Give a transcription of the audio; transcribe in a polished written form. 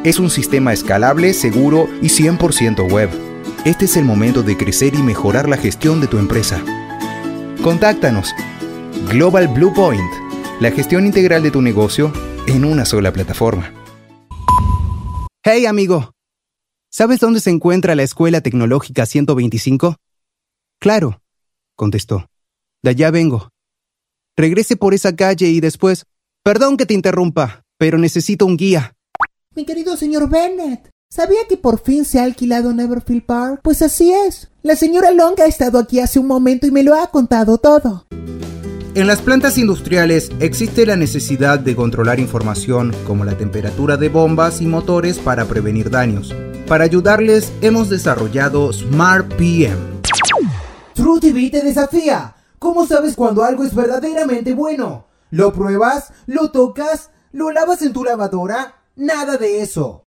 Es un sistema escalable, seguro y 100% web. Este es el momento de crecer y mejorar la gestión de tu empresa. Contáctanos. Global Blue Point, la gestión integral de tu negocio en una sola plataforma. Hey, amigo. ¿Sabes dónde se encuentra la Escuela Tecnológica 125? Claro, contestó. De allá vengo. Regrese por esa calle y después... Perdón que te interrumpa, pero necesito un guía. Mi querido señor Bennett, ¿sabía que por fin se ha alquilado Neverfield Park? Pues así es. La señora Long ha estado aquí hace un momento y me lo ha contado todo. En las plantas industriales existe la necesidad de controlar información como la temperatura de bombas y motores para prevenir daños. Para ayudarles hemos desarrollado Smart PM. True TV te desafía. ¿Cómo sabes cuando algo es verdaderamente bueno? ¿Lo pruebas? ¿Lo tocas? ¿Lo lavas en tu lavadora? Nada de eso.